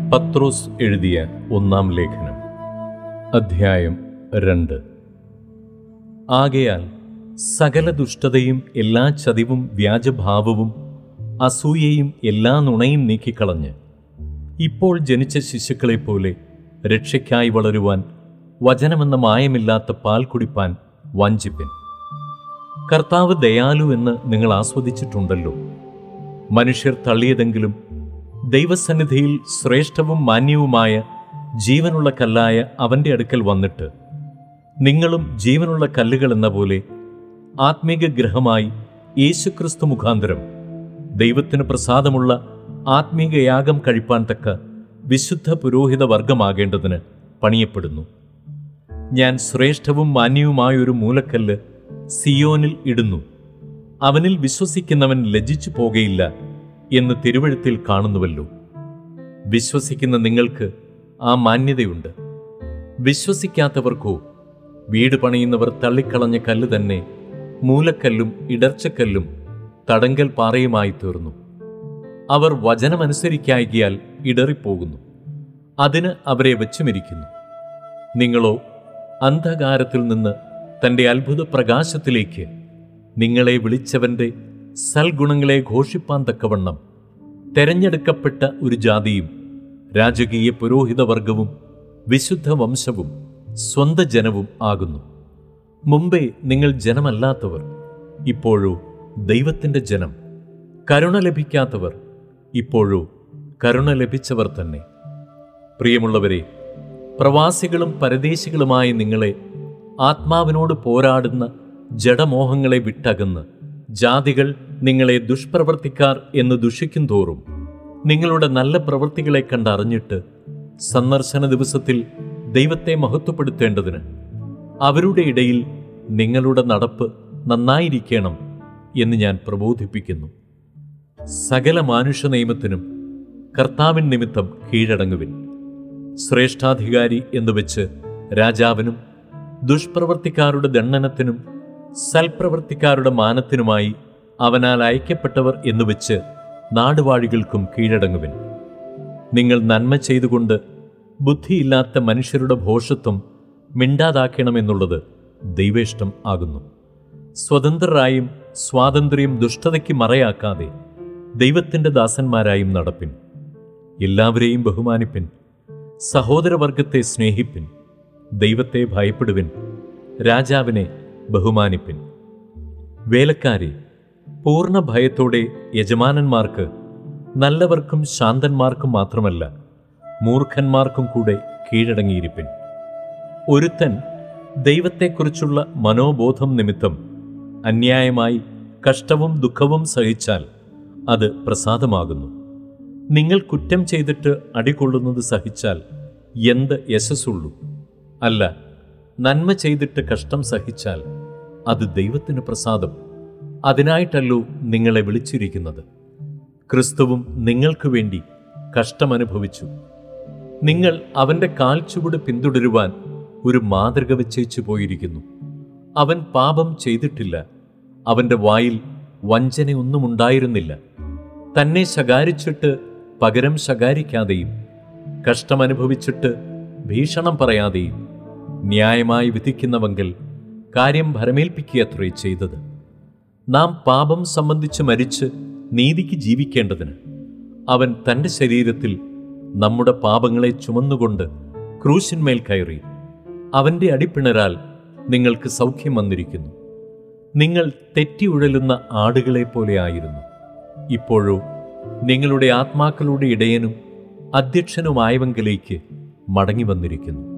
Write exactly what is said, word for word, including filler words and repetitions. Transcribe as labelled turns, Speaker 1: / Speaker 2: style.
Speaker 1: പത്രോസ് എഴുതിയ ഒന്നാം ലേഖനം, അധ്യായം രണ്ട്. ആകയാൽ സകല ദുഷ്ടതയും എല്ലാ ചതിവും വ്യാജഭാവവും അസൂയയും എല്ലാ നുണയും നീക്കിക്കളഞ്ഞ് ഇപ്പോൾ ജനിച്ച ശിശുക്കളെപ്പോലെ രക്ഷയ്ക്കായി വളരുവാൻ വചനമെന്ന മായമില്ലാത്ത പാൽ കുടിപ്പാൻ വാഞ്ചിപ്പിൻ. കർത്താവ് ദയാലു എന്ന് നിങ്ങൾ ആസ്വദിച്ചിട്ടുണ്ടല്ലോ. മനുഷ്യർ തള്ളിയതെങ്കിലും ദൈവസന്നിധിയിൽ ശ്രേഷ്ഠവും മാന്യവുമായ ജീവനുള്ള കല്ലായ അവൻ്റെ അടുക്കൽ വന്നിട്ട് നിങ്ങളും ജീവനുള്ള കല്ലുകൾ എന്ന പോലെ ആത്മീക ഗൃഹമായി യേശുക്രിസ്തു മുഖാന്തരം ദൈവത്തിന് പ്രസാദമുള്ള ആത്മീക യാഗം കഴിപ്പാൻ തക്ക വിശുദ്ധ പുരോഹിത വർഗമാകേണ്ടതിന് പണിയപ്പെടുന്നു. ഞാൻ ശ്രേഷ്ഠവും മാന്യവുമായൊരു മൂലക്കല്ല് സിയോനിൽ ഇടുന്നു, അവനിൽ വിശ്വസിക്കുന്നവൻ ലജ്ജിച്ചു പോകയില്ല എന്ന് തിരുവെഴുത്തിൽ കാണുന്നുവല്ലോ. വിശ്വസിക്കുന്ന നിങ്ങൾക്ക് ആ മാന്യതയുണ്ട്. വിശ്വസിക്കാത്തവർക്കോ വീട് പണിയുന്നവർ തള്ളിക്കളഞ്ഞ കല്ല് തന്നെ മൂലക്കല്ലും ഇടർച്ചക്കല്ലും തടങ്കൽ പാറയുമായി തീർന്നു. അവർ വചനമനുസരിക്കായികയാൽ ഇടറിപ്പോകുന്നു, അതിന് അവരെ വെച്ചുമിരിക്കുന്നു. നിങ്ങളോ അന്ധകാരത്തിൽ നിന്ന് തൻ്റെ അത്ഭുത പ്രകാശത്തിലേക്ക് നിങ്ങളെ വിളിച്ചവൻ്റെ സൽഗുണങ്ങളെ ഘോഷിപ്പാൻ തക്കവണ്ണം തെരഞ്ഞെടുക്കപ്പെട്ട ഒരു ജാതിയും രാജകീയ പുരോഹിതവർഗവും വിശുദ്ധ വംശവും സ്വന്ത ജനവും ആകുന്നു. മുമ്പേ നിങ്ങൾ ജനമല്ലാത്തവർ, ഇപ്പോഴോ ദൈവത്തിൻ്റെ ജനം; കരുണ ലഭിക്കാത്തവർ, ഇപ്പോഴോ കരുണ ലഭിച്ചവർ തന്നെ. പ്രിയമുള്ളവരെ, പ്രവാസികളും പരദേശികളുമായ നിങ്ങളെ ആത്മാവിനോട് പോരാടുന്ന ജഡമോഹങ്ങളെ വിട്ടകന്ന് ജാതികൾ നിങ്ങളെ ദുഷ്പ്രവർത്തിക്കാർ എന്ന് ദുഷിക്കും തോറും നിങ്ങളുടെ നല്ല പ്രവൃത്തികളെ കണ്ടറിഞ്ഞിട്ട് സന്ദർശന ദിവസത്തിൽ ദൈവത്തെ മഹത്വപ്പെടുത്തേണ്ടതിന് അവരുടെ ഇടയിൽ നിങ്ങളുടെ നടപ്പ് നന്നായിരിക്കണം എന്ന് ഞാൻ പ്രബോധിപ്പിക്കുന്നു. സകല മാനുഷ നിയമത്തിനും കർത്താവിൻ നിമിത്തം കീഴടങ്ങുവിൻ. ശ്രേഷ്ഠാധികാരി എന്നുവെച്ച് രാജാവിനും ദുഷ്പ്രവർത്തിക്കാരുടെ ദണ്ഡനത്തിനും സൽപ്രവർത്തിക്കാരുടെ മാനത്തിനുമായി അവനാൽ അയക്കപ്പെട്ടവർ എന്നുവെച്ച് നാടുവാഴികൾക്കും കീഴടങ്ങുവിൻ. നിങ്ങൾ നന്മ ചെയ്തുകൊണ്ട് ബുദ്ധിയില്ലാത്ത മനുഷ്യരുടെ ഭോഷത്വം മിണ്ടാതാക്കണമെന്നുള്ളത് ദൈവേഷ്ടം ആകുന്നു. സ്വതന്ത്രരായും സ്വാതന്ത്ര്യം ദുഷ്ടതയ്ക്ക് മറയാക്കാതെ ദൈവത്തിൻ്റെ ദാസന്മാരായും നടപ്പിൻ. എല്ലാവരെയും ബഹുമാനിപ്പിൻ. സഹോദരവർഗത്തെ സ്നേഹിപ്പിൻ. ദൈവത്തെ ഭയപ്പെടുവിൻ. രാജാവിനെ ബഹുമാനിപ്പിൻ. വേലക്കാരെ, പൂർണ്ണ ഭയത്തോടെ യജമാനന്മാർക്ക്, നല്ലവർക്കും ശാന്തന്മാർക്കും മാത്രമല്ല മൂർഖന്മാർക്കും കൂടെ കീഴടങ്ങിയിരിപ്പിൻ. ഒരുത്തൻ ദൈവത്തെക്കുറിച്ചുള്ള മനോബോധം നിമിത്തം അന്യായമായി കഷ്ടവും ദുഃഖവും സഹിച്ചാൽ അത് പ്രസാദമാകുന്നു. നിങ്ങൾ കുറ്റം ചെയ്തിട്ട് അടികൊള്ളുന്നത് സഹിച്ചാൽ എന്ത് യശസ്സുള്ളൂ? അല്ല, നന്മ ചെയ്തിട്ട് കഷ്ടം സഹിച്ചാൽ അത് ദൈവത്തിന് പ്രസാദം. അതിനായിട്ടല്ലോ നിങ്ങളെ വിളിച്ചിരിക്കുന്നത്. ക്രിസ്തുവും നിങ്ങൾക്ക് വേണ്ടി കഷ്ടമനുഭവിച്ചു. നിങ്ങൾ അവൻ്റെ കാൽച്ചുവട് പിന്തുടരുവാൻ ഒരു മാതൃക വെച്ചേച്ചു പോയിരിക്കുന്നു. അവൻ പാപം ചെയ്തിട്ടില്ല, അവൻ്റെ വായിൽ വഞ്ചനയൊന്നും ഉണ്ടായിരുന്നില്ല. തന്നെ ശകാരിച്ചിട്ട് പകരം ശകാരിക്കാതെയും കഷ്ടമനുഭവിച്ചിട്ട് ഭീഷണം പറയാതെയും ന്യായമായി വിധിക്കുന്നവങ്കിൽ കാര്യം ഭരമേൽപ്പിക്കുകയത്രേ ചെയ്തത്. നാം പാപം സംബന്ധിച്ച് മരിച്ച് നീതിക്ക് ജീവിക്കേണ്ടതിന് അവൻ തൻ്റെ ശരീരത്തിൽ നമ്മുടെ പാപങ്ങളെ ചുമന്നുകൊണ്ട് ക്രൂശിന്മേൽ കയറി. അവൻ്റെ അടിപ്പിണരാൽ നിങ്ങൾക്ക് സൗഖ്യം വന്നിരിക്കുന്നു. നിങ്ങൾ തെറ്റി ഉഴലുന്ന ആടുകളെ പോലെ ആയിരുന്നു. ഇപ്പോഴോ നിങ്ങളുടെ ആത്മാക്കളുടെ ഇടയനും അധ്യക്ഷനുമായവങ്കിലേക്ക് മടങ്ങി വന്നിരിക്കുന്നു.